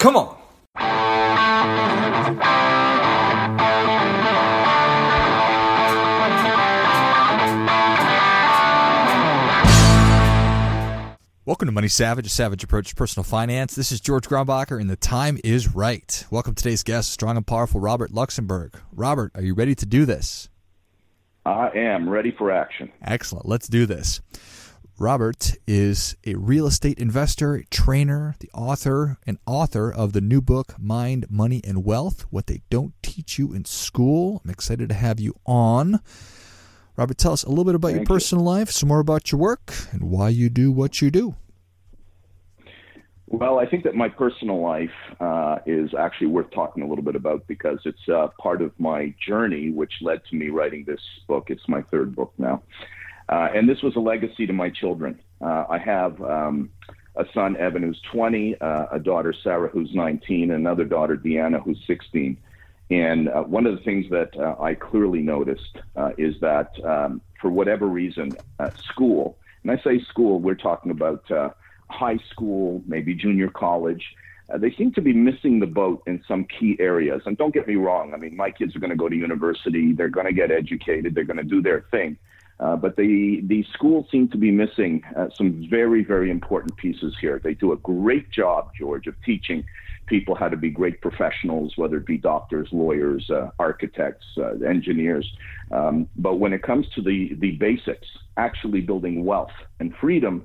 Come on. Welcome to Money Savage, a savage approach to personal finance. This is George Grombacher, and the time is right. Welcome to today's guest, strong and powerful Robert Luxembourg. Robert, are you ready to do this? I am ready for action. Excellent. Let's do this. Robert is a real estate investor, a trainer, the author of the new book, Mind, Money, and Wealth, What They Don't Teach You in School. I'm excited to have you on. Robert, tell us a little bit about your personal life, some more about your work, and why you do what you do. Well, I think that my personal life is actually worth talking a little bit about because it's part of my journey, which led to me writing this book. It's my third book now. And this was a legacy to my children. I have a son, Evan, who's 20, a daughter, Sarah, who's 19, another daughter, Deanna, who's 16. And one of the things that I clearly noticed is that for whatever reason, school, and I say school, we're talking about high school, maybe junior college, they seem to be missing the boat in some key areas. And don't get me wrong, I mean, my kids are going to go to university, they're going to get educated, they're going to do their thing. But the schools seem to be missing some very, very important pieces here. They do a great job, George, of teaching people how to be great professionals, whether it be doctors, lawyers, architects, engineers. But when it comes to the basics, actually building wealth and freedom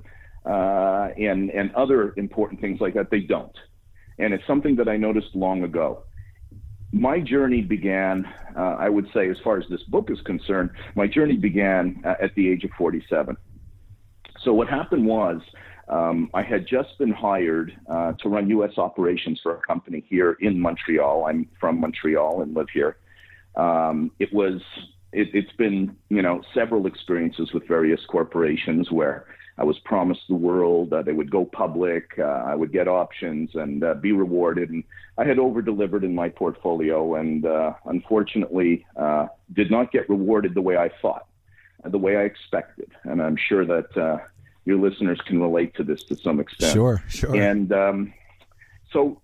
and other important things like that, they don't. And it's something that I noticed long ago. My journey began, I would say, as far as this book is concerned, my journey began at the age of 47. So what happened was, I had just been hired to run U.S. operations for a company here in Montreal. I'm from Montreal and live here. It's been, several experiences with various corporations where I was promised the world, they would go public, I would get options and be rewarded. And I had over-delivered in my portfolio and unfortunately did not get rewarded the way I thought, the way I expected. And I'm sure that your listeners can relate to this to some extent. Sure. And so,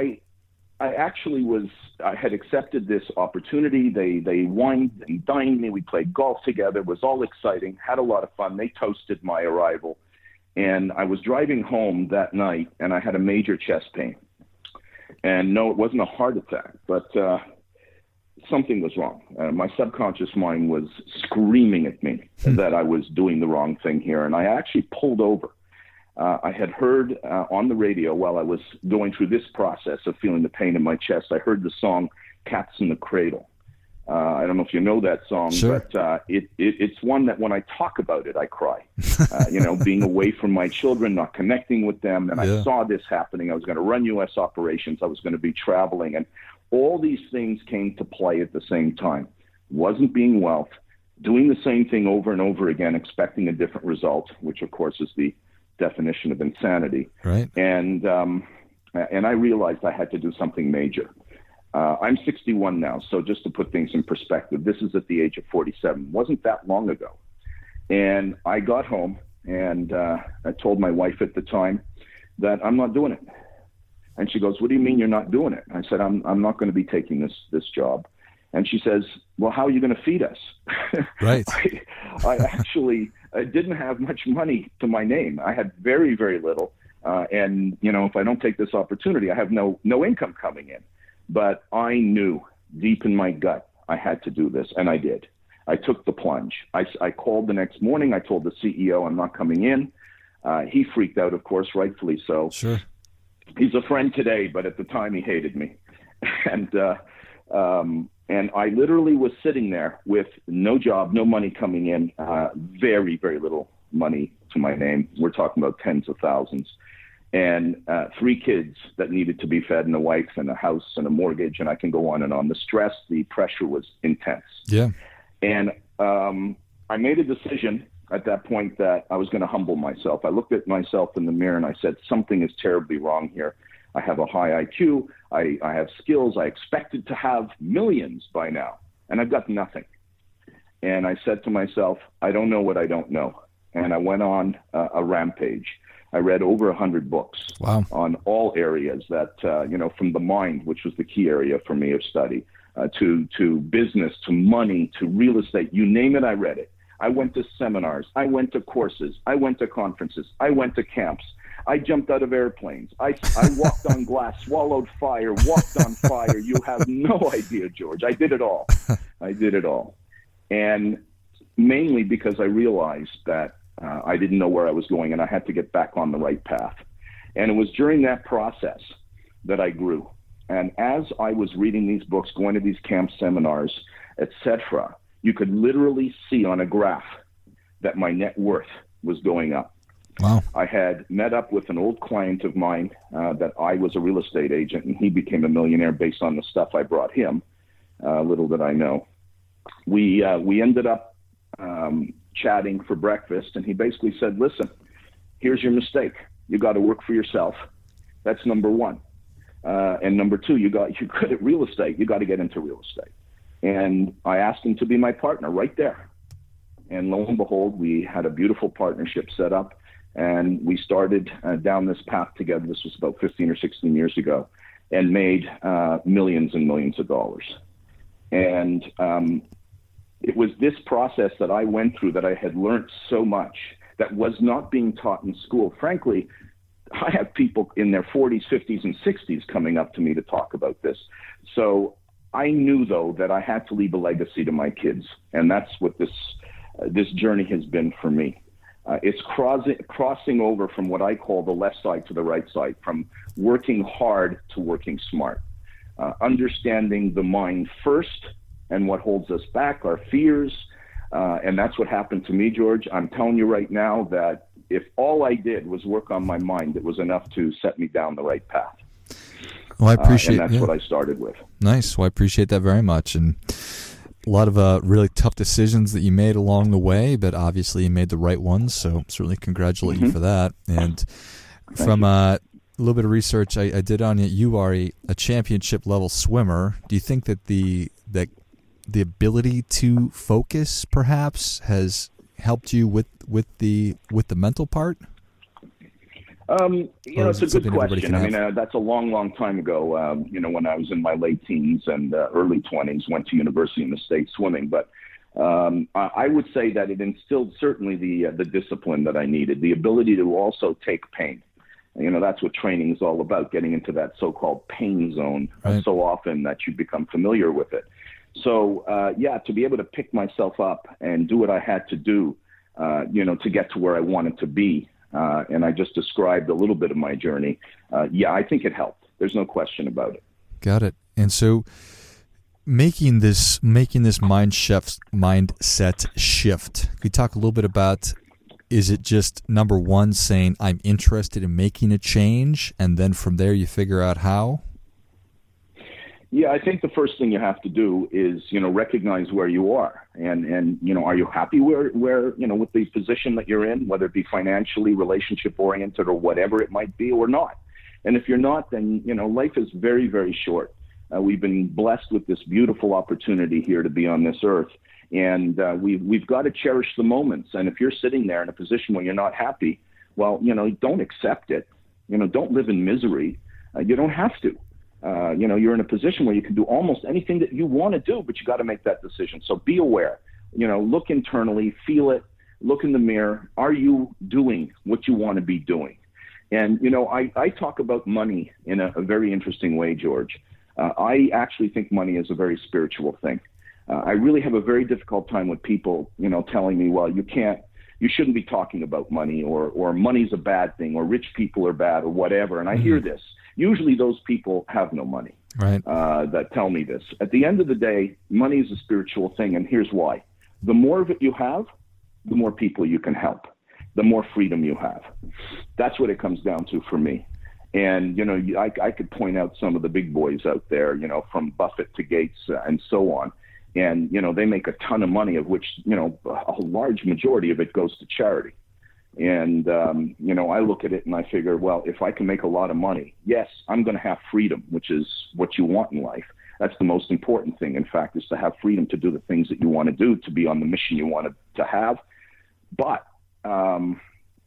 I actually I had accepted this opportunity. They wined and dined me. We played golf together. It was all exciting, had a lot of fun. They toasted my arrival. And I was driving home that night, and I had a major chest pain. And no, it wasn't a heart attack, but something was wrong. My subconscious mind was screaming at me that I was doing the wrong thing here. And I actually pulled over. I had heard on the radio while I was going through this process of feeling the pain in my chest, I heard the song Cats in the Cradle. I don't know if you know that song, sure. But it's one that when I talk about it, I cry. Being away from my children, not connecting with them. And I saw this happening. I was going to run U.S. operations. I was going to be traveling. And all these things came to play at the same time. Wasn't being wealth, doing the same thing over and over again, expecting a different result, which of course is the definition of insanity. Right. And I realized I had to do something major. I'm 61 now, so just to put things in perspective, this is at the age of 47. Wasn't that long ago. And I got home and I told my wife at the time that I'm not doing it. And she goes, "What do you mean you're not doing it?" I said, I'm not going to be taking this job. And she says, "Well, how are you going to feed us?" Right. I actually didn't have much money to my name. I had very, very little. And, if I don't take this opportunity, I have no income coming in. But I knew deep in my gut I had to do this, and I did. I took the plunge. I called the next morning. I told the CEO I'm not coming in. He freaked out, of course, rightfully so. Sure. He's a friend today, but at the time he hated me. And I literally was sitting there with no job, no money coming in, very, very little money to my name. We're talking about tens of thousands. And 3 kids that needed to be fed, and a wife and a house and a mortgage, and I can go on and on. The stress, the pressure was intense. Yeah. And I made a decision at that point that I was going to humble myself. I looked at myself in the mirror and I said, something is terribly wrong here. I have a high IQ. I have skills. I expected to have millions by now, and I've got nothing. And I said to myself, I don't know what I don't know. And I went on a rampage. I read over 100 books. Wow. On all areas that, from the mind, which was the key area for me of study, to business, to money, to real estate, you name it, I read it. I went to seminars. I went to courses. I went to conferences. I went to camps. I jumped out of airplanes. I walked on glass, swallowed fire, walked on fire. You have no idea, George. I did it all. I did it all. And mainly because I realized that I didn't know where I was going and I had to get back on the right path. And it was during that process that I grew. And as I was reading these books, going to these camp seminars, etc., you could literally see on a graph that my net worth was going up. Wow. I had met up with an old client of mine that I was a real estate agent, and he became a millionaire based on the stuff I brought him. Little did I know. We ended up chatting for breakfast, and he basically said, listen, here's your mistake. You got to work for yourself. That's number one. And number two, you're good at real estate. You got to get into real estate. And I asked him to be my partner right there. And lo and behold, we had a beautiful partnership set up, and we started down this path together. This was about 15 or 16 years ago, and made millions and millions of dollars. And it was this process that I went through that I had learned so much that was not being taught in school. Frankly, I have people in their 40s, 50s, and 60s coming up to me to talk about this. So I knew, though, that I had to leave a legacy to my kids, and that's what this journey has been for me. It's crossing over from what I call the left side to the right side, from working hard to working smart, understanding the mind first and what holds us back, our fears, and that's what happened to me, George. I'm telling you right now that if all I did was work on my mind, it was enough to set me down the right path. Well, I appreciate and that's what I started with. Nice. Well, I appreciate that very much. And a lot of really tough decisions that you made along the way, but obviously you made the right ones. So certainly congratulate you for that. And from a little bit of research I did on you, you are a championship level swimmer. Do you think that the ability to focus perhaps has helped you with the mental part? It's a good question. I mean, that's a long, long time ago, when I was in my late teens and early 20s, went to university in the States swimming. But I would say that it instilled certainly the discipline that I needed, the ability to also take pain. That's what training is all about, getting into that so-called pain zone so often that you become familiar with it. So, to be able to pick myself up and do what I had to do, to get to where I wanted to be. And I just described a little bit of my journey. I think it helped. There's no question about it. Got it. And so making this mindset shift, could you talk a little bit about, is it just number one saying I'm interested in making a change, and then from there you figure out how? Yeah, I think the first thing you have to do is, recognize where you are and are you happy where, with the position that you're in, whether it be financially, relationship oriented or whatever it might be or not. And if you're not, then, life is very, very short. We've been blessed with this beautiful opportunity here to be on this earth. And we've got to cherish the moments. And if you're sitting there in a position where you're not happy, well, don't accept it. Don't live in misery. You don't have to. You're in a position where you can do almost anything that you want to do, but you got to make that decision. So be aware, look internally, feel it, look in the mirror. Are you doing what you want to be doing? And, I talk about money in a very interesting way, George. I actually think money is a very spiritual thing. I really have a very difficult time with people, telling me, well, you shouldn't be talking about money, or money's a bad thing, or rich people are bad, or whatever. And I hear this. Usually those people have no money, right? That tell me this. At the end of the day, money is a spiritual thing, and here's why. The more of it you have, the more people you can help, the more freedom you have. That's what it comes down to for me. And, I could point out some of the big boys out there, from Buffett to Gates and so on. And, they make a ton of money, of which, a large majority of it goes to charity. And, I look at it and I figure, well, if I can make a lot of money, yes, I'm going to have freedom, which is what you want in life. That's the most important thing, in fact, is to have freedom to do the things that you want to do, to be on the mission you want to have. But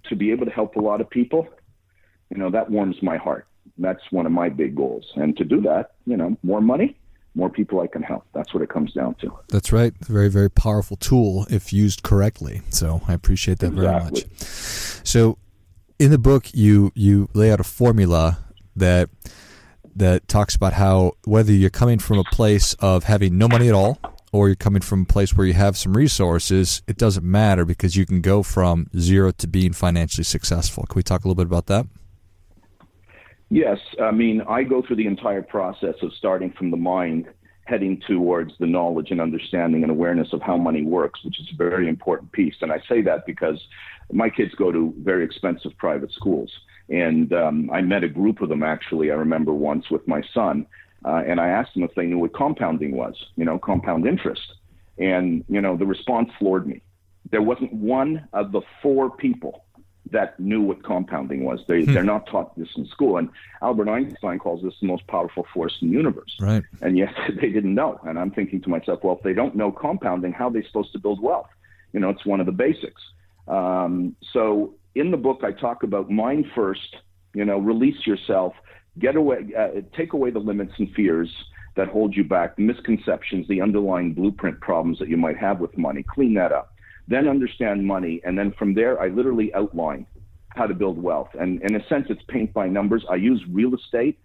to be able to help a lot of people, that warms my heart. That's one of my big goals. And to do that, more money, more people I can help. That's what it comes down to. That's right. Very, very powerful tool if used correctly. So I appreciate that very much. So in the book, you lay out a formula that talks about how whether you're coming from a place of having no money at all or you're coming from a place where you have some resources, it doesn't matter because you can go from zero to being financially successful. Can we talk a little bit about that? Yes. I mean, I go through the entire process of starting from the mind, heading towards the knowledge and understanding and awareness of how money works, which is a very important piece. And I say that because my kids go to very expensive private schools. And I met a group of them, actually, I remember once with my son. And I asked them if they knew what compounding was, compound interest. And, the response floored me. There wasn't one of the 4 people that knew what compounding was. They're not taught this in school. And Albert Einstein calls this the most powerful force in the universe. Right. And yet they didn't know. And I'm thinking to myself, well, if they don't know compounding, how are they supposed to build wealth? It's one of the basics. So in the book, I talk about mind first, release yourself, get away, take away the limits and fears that hold you back, the misconceptions, the underlying blueprint problems that you might have with money, clean that up. Then understand money, and then from there, I literally outline how to build wealth. And in a sense, it's paint by numbers. I use real estate,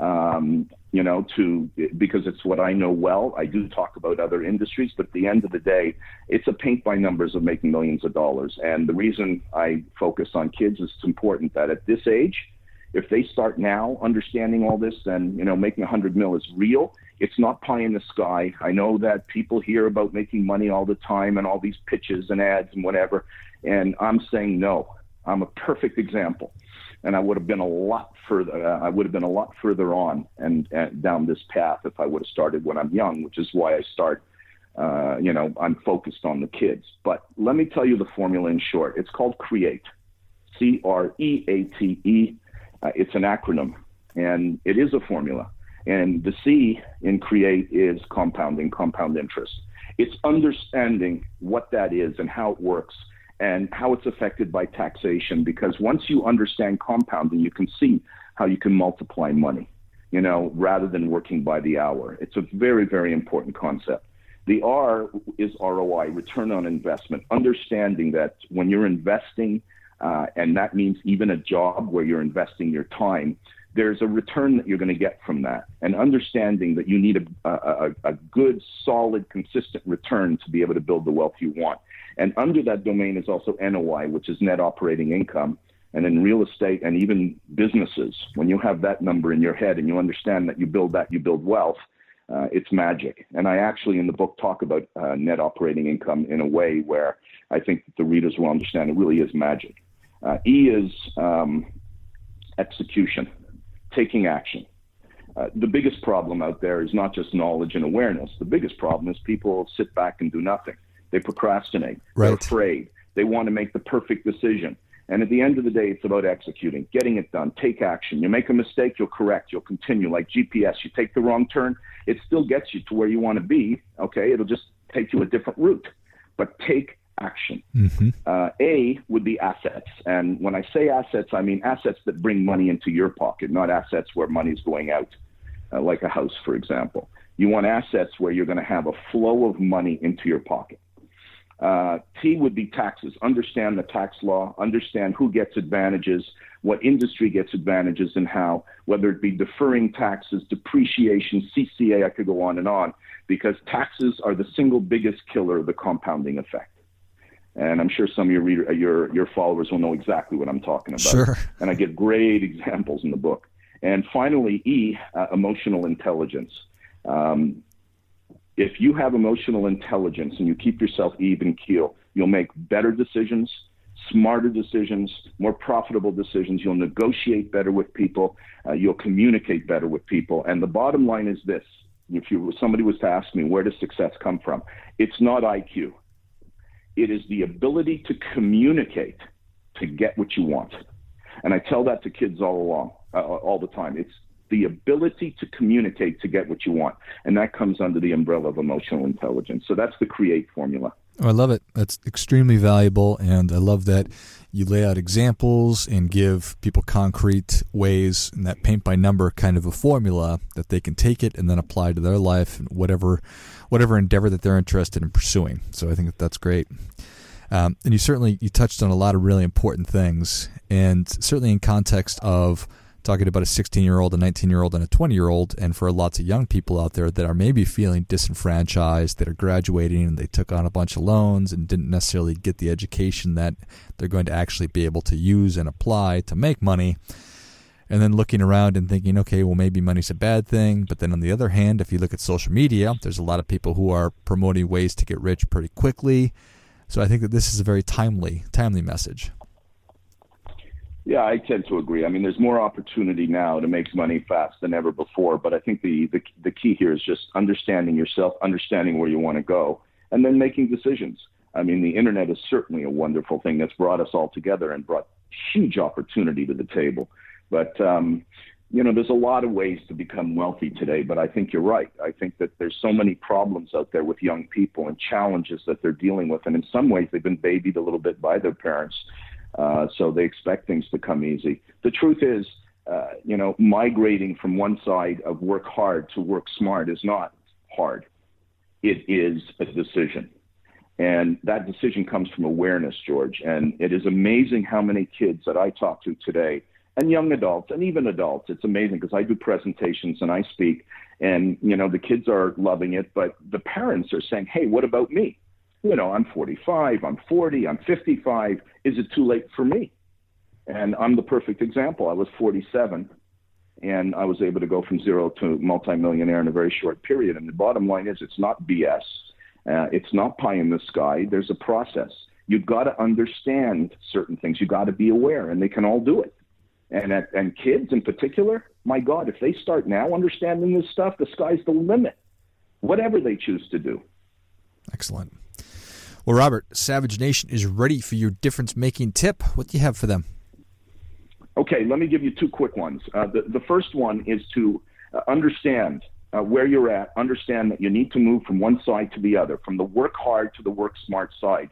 because it's what I know well. I do talk about other industries, but at the end of the day, it's a paint by numbers of making millions of dollars. And the reason I focus on kids is it's important that at this age, if they start now understanding all this, then, making 100 mil is real. It's not pie in the sky. I know that people hear about making money all the time and all these pitches and ads and whatever. And I'm saying, no, I'm a perfect example. And I would have been a lot further on and down this path if I would have started when I'm young, which is why I start, I'm focused on the kids. But let me tell you the formula in short. It's called CREATE, CREATE. It's an acronym, and it is a formula. And the C in CREATE is compound interest. It's understanding what that is and how it works and how it's affected by taxation, because once you understand compounding, you can see how you can multiply money, rather than working by the hour. It's a very, very important concept. The R is ROI, return on investment, understanding that when you're investing, and that means even a job where you're investing your time, there's a return that you're going to get from that, and understanding that you need a good, solid, consistent return to be able to build the wealth you want. And under that domain is also NOI, which is net operating income. And in real estate and even businesses, when you have that number in your head and you understand that you build wealth, it's magic. And I actually in the book talk about net operating income in a way where I think the readers will understand it really is magic. E is execution, taking action. The biggest problem out there is not just knowledge and awareness. The biggest problem is people sit back and do nothing. They procrastinate. Right. They're afraid. They want to make the perfect decision. And at the end of the day, it's about executing, getting it done, take action. You make a mistake, you'll correct, you'll continue. Like GPS, you take the wrong turn, it still gets you to where you want to be, okay? It'll just take you a different route, but take action. Mm-hmm. A would be assets. And when I say assets, I mean assets that bring money into your pocket, not assets where money's going out, like a house, for example. You want assets where you're going to have a flow of money into your pocket. T would be taxes. Understand the tax law, understand who gets advantages, what industry gets advantages and how, whether it be deferring taxes, depreciation, CCA, I could go on, because taxes are the single biggest killer of the compounding effect. And I'm sure some of your followers will know exactly what I'm talking about. Sure. And I give great examples in the book. And finally, E, emotional intelligence. If you have emotional intelligence and you keep yourself even keel, you'll make better decisions, smarter decisions, more profitable decisions. You'll negotiate better with people. You'll communicate better with people. And the bottom line is this. If somebody was to ask me, where does success come from? It's not IQ. It is the ability to communicate to get what you want. And I tell that to kids all the time. It's the ability to communicate to get what you want. And that comes under the umbrella of emotional intelligence. So that's the CREATE formula. Oh, I love it. That's extremely valuable, and I love that you lay out examples and give people concrete ways and that paint by number kind of a formula that they can take it and then apply to their life and whatever endeavor that they're interested in pursuing. So I think that's great. And you touched on a lot of really important things, and certainly in context of talking about a 16-year-old, a 19-year-old, and a 20-year-old, and for lots of young people out there that are maybe feeling disenfranchised, that are graduating and they took on a bunch of loans and didn't necessarily get the education that they're going to actually be able to use and apply to make money, and then looking around and thinking, okay, well, maybe money's a bad thing. But then on the other hand, if you look at social media, there's a lot of people who are promoting ways to get rich pretty quickly. So I think that this is a very timely message. Yeah, I tend to agree. I mean, there's more opportunity now to make money fast than ever before. But I think the key here is just understanding yourself, understanding where you want to go, and then making decisions. I mean, the internet is certainly a wonderful thing that's brought us all together and brought huge opportunity to the table. But, there's a lot of ways to become wealthy today. But I think you're right. I think that there's so many problems out there with young people and challenges that they're dealing with. And in some ways, they've been babied a little bit by their parents. So they expect things to come easy. The truth is, migrating from one side of work hard to work smart is not hard. It is a decision. And that decision comes from awareness, George. And it is amazing how many kids that I talk to today, and young adults, and even adults, it's amazing because I do presentations and I speak, and, the kids are loving it, but the parents are saying, hey, what about me? I'm 45, I'm 40, I'm 55. Is it too late for me? And I'm the perfect example. I was 47, and I was able to go from zero to multimillionaire in a very short period. And the bottom line is it's not BS. It's not pie in the sky. There's a process. You've got to understand certain things. You've got to be aware, and they can all do it. And kids in particular, my God, if they start now understanding this stuff, the sky's the limit, whatever they choose to do. Excellent. Well, Robert, Savage Nation is ready for your difference-making tip. What do you have for them? Okay, let me give you two quick ones. The first one is to understand where you're at, understand that you need to move from one side to the other, from the work hard to the work smart side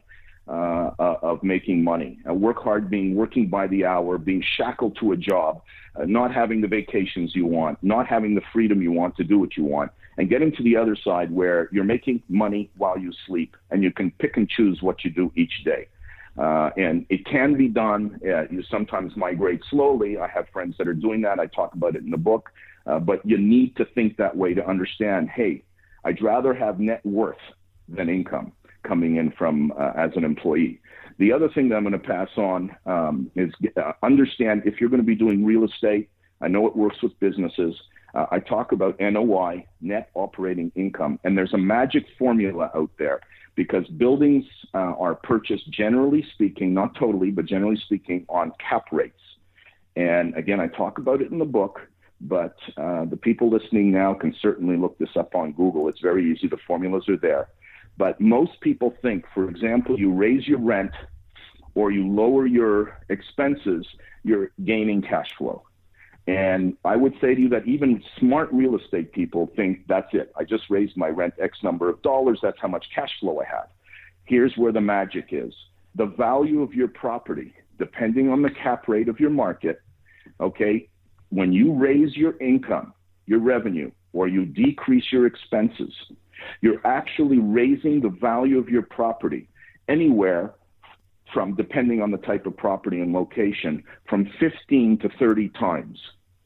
of making money. Work hard being working by the hour, being shackled to a job, not having the vacations you want, not having the freedom you want to do what you want, and getting to the other side where you're making money while you sleep and you can pick and choose what you do each day. And it can be done. You sometimes migrate slowly. I have friends that are doing that. I talk about it in the book. But you need to think that way to understand, hey, I'd rather have net worth than income coming in from as an employee. The other thing that I'm going to pass on is understand if you're going to be doing real estate. I know it works with businesses. I talk about NOI, net operating income, and there's a magic formula out there because buildings are purchased, generally speaking, not totally, but generally speaking, on cap rates. And again, I talk about it in the book, but the people listening now can certainly look this up on Google. It's very easy. The formulas are there. But most people think, for example, you raise your rent or you lower your expenses, you're gaining cash flow. And I would say to you that even smart real estate people think that's it. I just raised my rent X number of dollars. That's how much cash flow I have. Here's where the magic is. The value of your property, depending on the cap rate of your market, okay, when you raise your income, your revenue, or you decrease your expenses, you're actually raising the value of your property anywhere from, depending on the type of property and location, from 15 to 30 times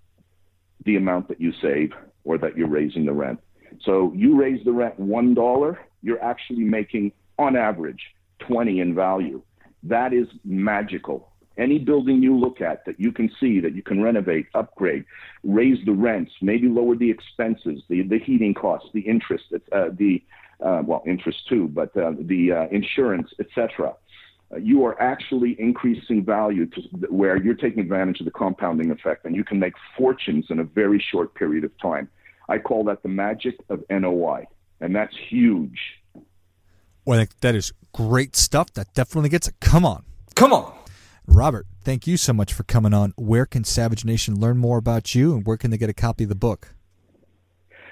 the amount that you save or that you're raising the rent. So you raise the rent $1, you're actually making, on average, 20 in value. That is magical. Any building you look at that you can see, that you can renovate, upgrade, raise the rents, maybe lower the expenses, the heating costs, the interest, interest too, but the insurance, etc. You are actually increasing value to where you're taking advantage of the compounding effect, and you can make fortunes in a very short period of time. I call that the magic of NOI, and that's huge. Well, I think that is great stuff. That definitely gets it. Come on. Robert, thank you so much for coming on. Where can Savage Nation learn more about you, and where can they get a copy of the book?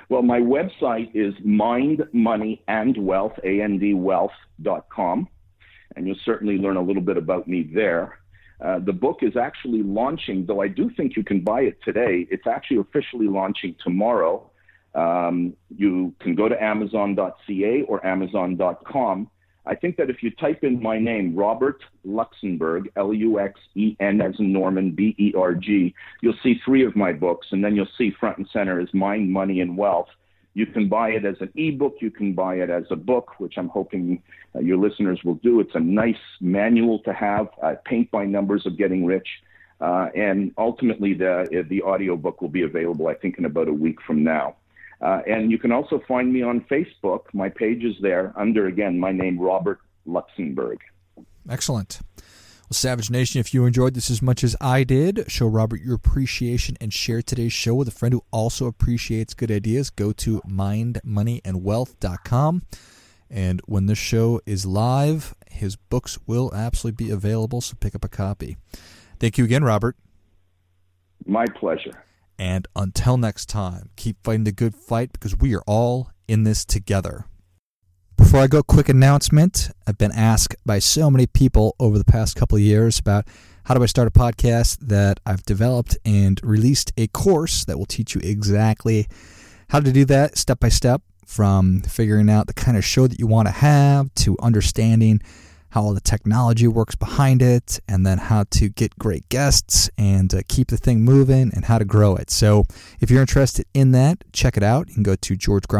Well, my website is mindmoneyandwealth, ANDwealth.com, and you'll certainly learn a little bit about me there. The book is actually launching, though I do think you can buy it today. It's actually officially launching tomorrow. You can go to Amazon.ca or Amazon.com. I think that if you type in my name, Robert Luxenberg, Luxen as in Norman, Berg, you'll see 3 of my books, and then you'll see front and center is Mind, Money, and Wealth. You can buy it as an ebook. You can buy it as a book, which I'm hoping your listeners will do. It's a nice manual to have, paint by numbers of getting rich. And ultimately, the audio book will be available, I think, in about a week from now. And you can also find me on Facebook. My page is there under, again, my name, Robert Luxenberg. Excellent. Well, Savage Nation, if you enjoyed this as much as I did, show Robert your appreciation and share today's show with a friend who also appreciates good ideas. Go to mindmoneyandwealth.com. And when this show is live, his books will absolutely be available, so pick up a copy. Thank you again, Robert. My pleasure. And until next time, keep fighting the good fight because we are all in this together. Before I go, quick announcement. I've been asked by so many people over the past couple of years about how do I start a podcast that I've developed and released a course that will teach you exactly how to do that step by step, from figuring out the kind of show that you want to have to understanding how all the technology works behind it, and then how to get great guests and keep the thing moving and how to grow it. So if you're interested in that, check it out. You can go to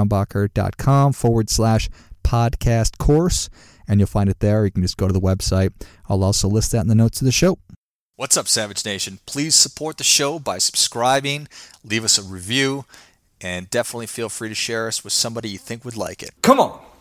georgegrumbacher.com/podcast course, and you'll find it there. You can just go to the website. I'll also list that in the notes of the show. What's up, Savage Nation? Please support the show by subscribing, leave us a review, and definitely feel free to share us with somebody you think would like it. Come on!